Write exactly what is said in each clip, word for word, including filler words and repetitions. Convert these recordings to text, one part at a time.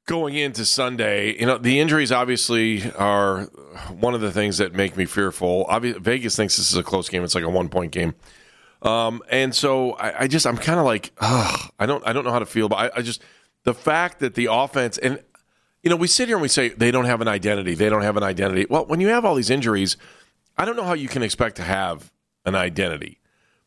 going into Sunday, you know, the injuries obviously are one of the things that make me fearful. Obviously, Vegas thinks this is a close game. It's like a one-point game. Um, and so I, I just, I'm kind of like, ugh, I don't, I don't know how to feel, but I, I just, the fact that the offense, and, you know, we sit here and we say they don't have an identity. They don't have an identity. Well, when you have all these injuries, I don't know how you can expect to have an identity.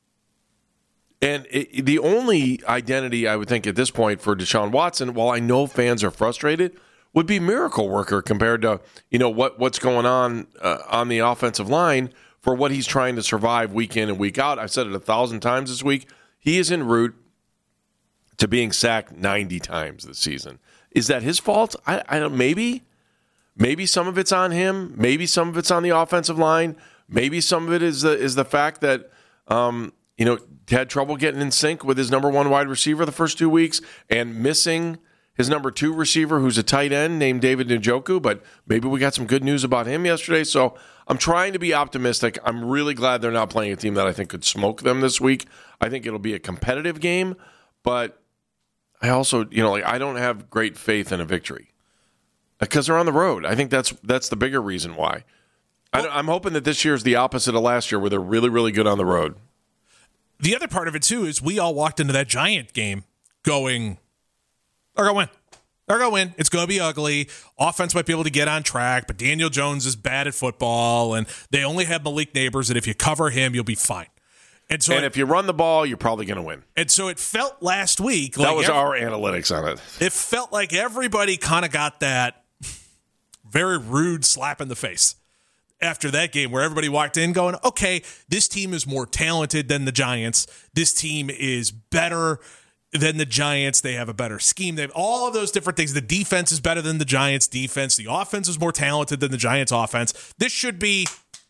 And it, the only identity I would think at this point for Deshaun Watson, while I know fans are frustrated, would be miracle worker compared to, you know, what, what's going on uh, on the offensive line for what he's trying to survive week in and week out. I've said it a thousand times this week. He is en route to being sacked ninety times this season. Is that his fault? I, I don't. Maybe, maybe some of it's on him. Maybe some of it's on the offensive line. Maybe some of it is the is the fact that um, you know had trouble getting in sync with his number one wide receiver the first two weeks and missing his number two receiver, who's a tight end named David Njoku. But maybe we got some good news about him yesterday. So I'm trying to be optimistic. I'm really glad they're not playing a team that I think could smoke them this week. I think it'll be a competitive game, but I also, you know, like I don't have great faith in a victory because they're on the road. I think that's that's the bigger reason why. I, I'm hoping that this year is the opposite of last year, where they're really, really good on the road. The other part of it too is we all walked into that Giant game going, they're going to win. They're going to win. It's going to be ugly. Offense might be able to get on track, but Daniel Jones is bad at football, and they only have Malik Neighbors, and if you cover him, you'll be fine. And so, and it, if you run the ball, you're probably going to win. And so it felt last week that like was every, our analytics on it. It felt like everybody kind of got that very rude slap in the face after that game, where everybody walked in going, okay, this team is more talented than the Giants. This team is better than the Giants. They have a better scheme. They have all of those different things. The defense is better than the Giants' defense. The offense is more talented than the Giants' offense. This should be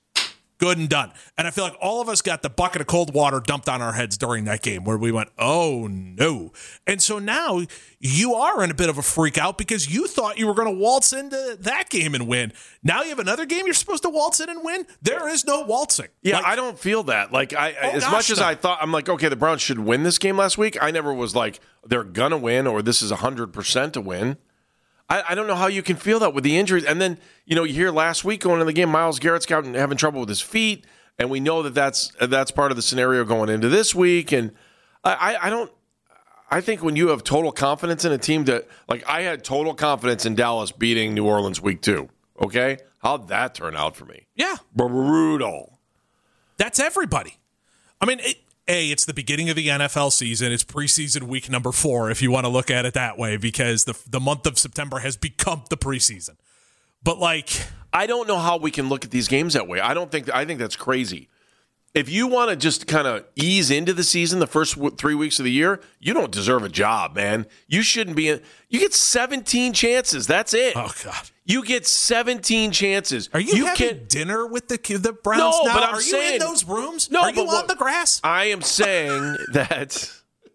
good and done. And I feel like all of us got the bucket of cold water dumped on our heads during that game, where we went, oh no. And so now you are in a bit of a freak out because you thought you were going to waltz into that game and win. Now you have another game you're supposed to waltz in and win. There is no waltzing. Yeah, like, I don't feel that. Like I, oh as gosh, much as no. I thought, I'm like, okay, the Browns should win this game last week. I never was like, they're going to win or this is one hundred percent to win. I, I don't know how you can feel that with the injuries. And then, you know, you hear last week going into the game, Myles Garrett's got having trouble with his feet. And we know that that's, that's part of the scenario going into this week. And I, I don't – I think when you have total confidence in a team that – like I had total confidence in Dallas beating New Orleans week two, okay? How'd that turn out for me? Yeah. Brutal. That's everybody. I mean, it, A, it's the beginning of the N F L season. It's preseason week number four, if you want to look at it that way, because the the month of September has become the preseason. But, like – I don't know how we can look at these games that way. I don't think I think that's crazy. If you want to just kind of ease into the season the first three weeks of the year, you don't deserve a job, man. You shouldn't be in. You get seventeen chances. That's it. Oh God. You get seventeen chances. Are you, you having can, dinner with the the Browns no, now? But I'm Are saying, you in those rooms? No, Are you but on the grass? I am saying that.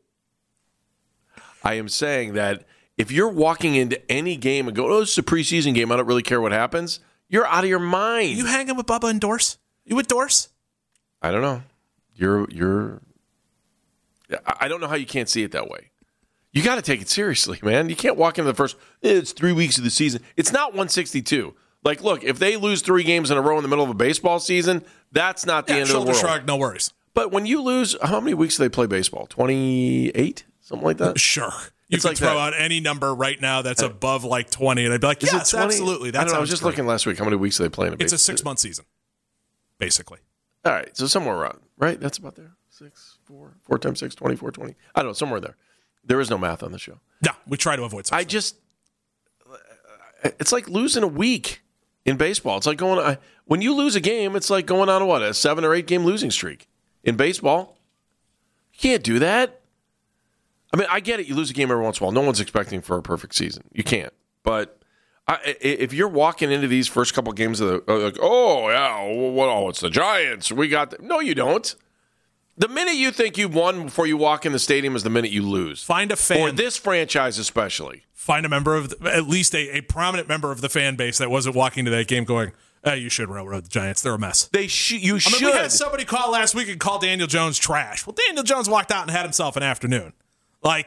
I am saying that if you're walking into any game and go, "Oh, this is a preseason game. I don't really care what happens," you're out of your mind. You hanging with Bubba and Dorse? You with Dorse? I don't know. You're you're. I don't know how you can't see it that way. You got to take it seriously, man. You can't walk into the first. It's three weeks of the season. It's not one sixty-two. Like, look, if they lose three games in a row in the middle of a baseball season, that's not the yeah, end of the world. Shoulder shrug, no worries. But when you lose, how many weeks do they play baseball? twenty-eight, something like that. Sure. You it's can like throw that. out any number right now that's above like twenty, and I'd be like, Is yes, it twenty? absolutely. That I don't know. I was just great. looking last week. How many weeks do they play in a It's baseball? a six-month season, basically. All right, so somewhere around, right? That's about there. Six, four, four times six, twenty-four, twenty. I don't know, somewhere there. There is no math on the show. No, we try to avoid something. I just, it's like losing a week in baseball. It's like going, I, when you lose a game, it's like going on a, what, a seven or eight game losing streak. In baseball, you can't do that. I mean, I get it. You lose a game every once in a while. No one's expecting for a perfect season. You can't. But I, if you're walking into these first couple games of the, like, oh, yeah, well, oh, it's the Giants. We got the, no, you don't. The minute you think you've won before you walk in the stadium is the minute you lose. Find a fan. For this franchise especially. Find a member of, the, at least a, a prominent member of the fan base that wasn't walking to that game going, hey, you should railroad the Giants. They're a mess. They sh- You I should. mean, we had somebody call last week and call Daniel Jones trash. Well, Daniel Jones walked out and had himself an afternoon. Like,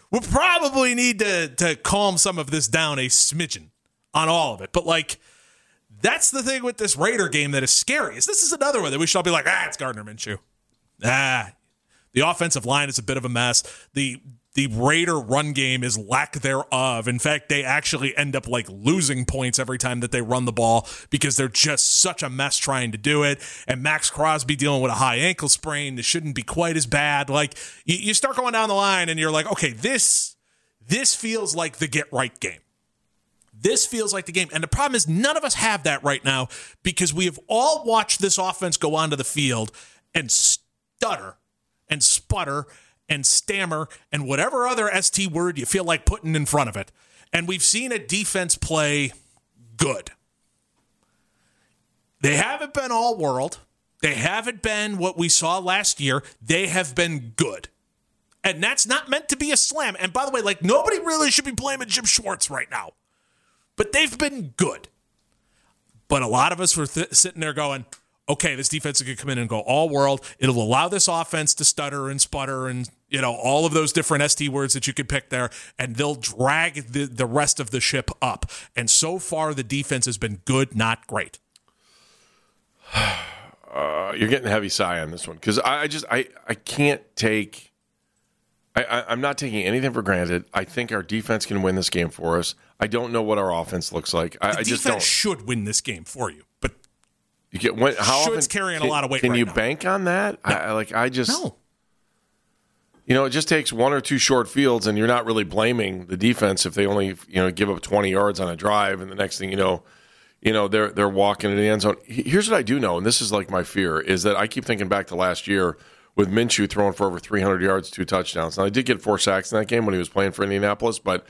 we'll probably need to to calm some of this down a smidgen on all of it. But like, that's the thing with this Raider game that is scary. Is this is another one that we should all be like, ah, it's Gardner Minshew. Ah, the offensive line is a bit of a mess. The The Raider run game is lack thereof. In fact, they actually end up like losing points every time that they run the ball because they're just such a mess trying to do it. And Max Crosby dealing with a high ankle sprain. This shouldn't be quite as bad. Like you, you start going down the line and you're like, okay, this this feels like the get right game. This feels like the game. And the problem is none of us have that right now because we have all watched this offense go onto the field and stutter and sputter and stammer and whatever other S T word you feel like putting in front of it. And we've seen a defense play good. They haven't been all world. They haven't been what we saw last year. They have been good. And that's not meant to be a slam. And by the way, like nobody really should be blaming Jim Schwartz right now. But they've been good. But a lot of us were th- sitting there going, okay, this defense is going to come in and go all world. It'll allow this offense to stutter and sputter and, you know, all of those different S T words that you could pick there, and they'll drag the, the rest of the ship up. And so far, the defense has been good, not great. Uh, you're getting a heavy sigh on this one because I, I just I, I can't take I, I, I'm not taking anything for granted. I think our defense can win this game for us. I don't know what our offense looks like. I, the I just don't. should win this game for you, but you get when, how Shoulds often carrying can, a lot of weight. Can right you now. bank on that? No. I, like I just no. You know, it just takes one or two short fields, and you're not really blaming the defense if they only, you know, give up twenty yards on a drive, and the next thing you know, you know, they're they're walking into the end zone. Here's what I do know, and this is like my fear, is that I keep thinking back to last year with Minshew throwing for over three hundred yards, two touchdowns. Now, I did get four sacks in that game when he was playing for Indianapolis, but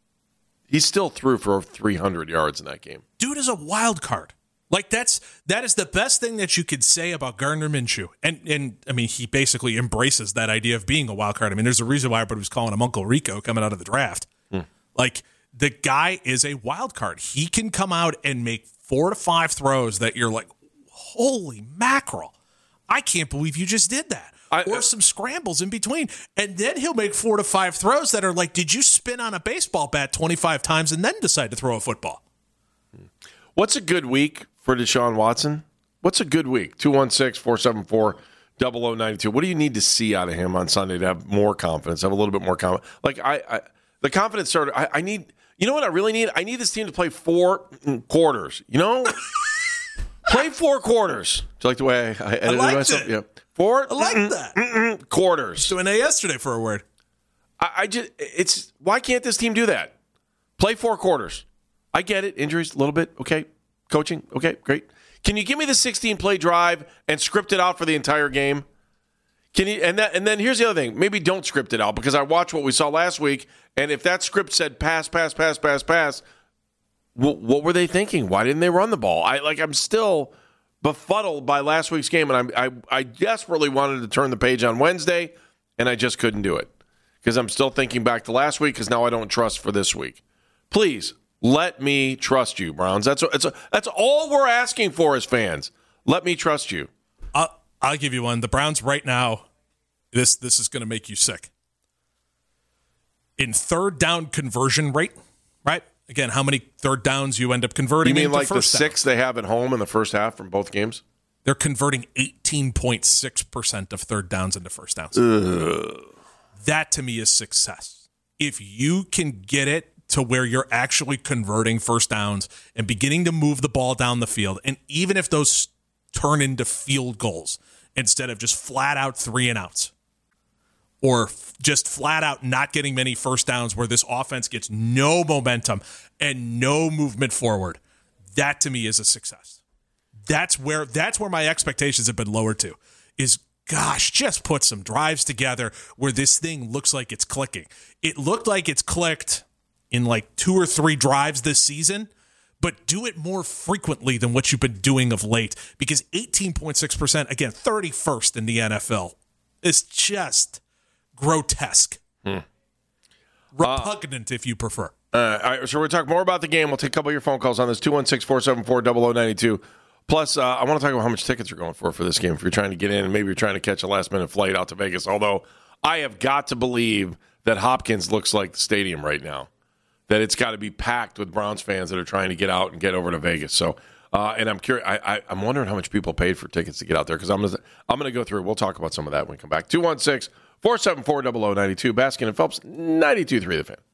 he still threw for over three hundred yards in that game. Dude is a wild card. Like that's that is the best thing that you could say about Gardner Minshew, and and I mean he basically embraces that idea of being a wild card. I mean, there's a reason why everybody was calling him Uncle Rico coming out of the draft. Hmm. Like the guy is a wild card. He can come out and make four to five throws that you're like, holy mackerel! I can't believe you just did that. I, or some scrambles in between, and then he'll make four to five throws that are like, did you spin on a baseball bat twenty-five times and then decide to throw a football? What's a good week for Deshaun Watson? What's a good week? two one six, four seven four, zero zero nine two. What do you need to see out of him on Sunday to have more confidence, have a little bit more confidence? Like, I, I the confidence starter, I, I need, you know what I really need? I need this team to play four quarters, you know? Play four quarters. Do you like the way I, I edited I myself? It. Yeah. Four I like mm-mm, that. Mm-mm, quarters. Doing that yesterday for a word. I, I just, it's, why can't this team do that? Play four quarters. I get it. Injuries, a little bit. Okay. Coaching. Okay. Great. Can you give me the sixteen play drive and script it out for the entire game? Can you? And that, and then here's the other thing. Maybe don't script it out because I watched what we saw last week. And if that script said pass, pass, pass, pass, pass, what, what were they thinking? Why didn't they run the ball? I like, I'm still befuddled by last week's game. And I, I, I desperately wanted to turn the page on Wednesday and I just couldn't do it because I'm still thinking back to last week because now I don't trust for this week. Please. Let me trust you, Browns. That's that's that's all we're asking for as fans. Let me trust you. I'll, I'll give you one. The Browns right now, this this is going to make you sick. In third down conversion rate, right? Again, how many third downs you end up converting? You mean into like the six they have at home in the first half from both games? They're converting eighteen point six percent of third downs into first downs. Ugh. That to me is success. If you can get it to where you're actually converting first downs and beginning to move the ball down the field. And even if those turn into field goals instead of just flat out three and outs or f- just flat out not getting many first downs where this offense gets no momentum and no movement forward, that to me is a success. That's where, that's where my expectations have been lowered to is, gosh, just put some drives together where this thing looks like it's clicking. It looked like it's clicked in like two or three drives this season, but do it more frequently than what you've been doing of late because eighteen point six percent, again, thirty-first in the N F L, is just grotesque. Hmm. Repugnant, uh, if you prefer. Uh, all right, so we're talking more about the game. We'll take a couple of your phone calls on this, two one six, four seven four, zero zero nine two. Plus, uh, I want to talk about how much tickets you're going for for this game if you're trying to get in and maybe you're trying to catch a last-minute flight out to Vegas, although I have got to believe that Hopkins looks like the stadium right now. That it's got to be packed with Browns fans that are trying to get out and get over to Vegas. So, uh, and I'm curious. I, I, I'm wondering how much people paid for tickets to get out there because I'm gonna, I'm going to go through. We'll talk about some of that when we come back. two one six, four seven four, zero zero nine two. Baskin and Phelps, ninety-two point three The Fan.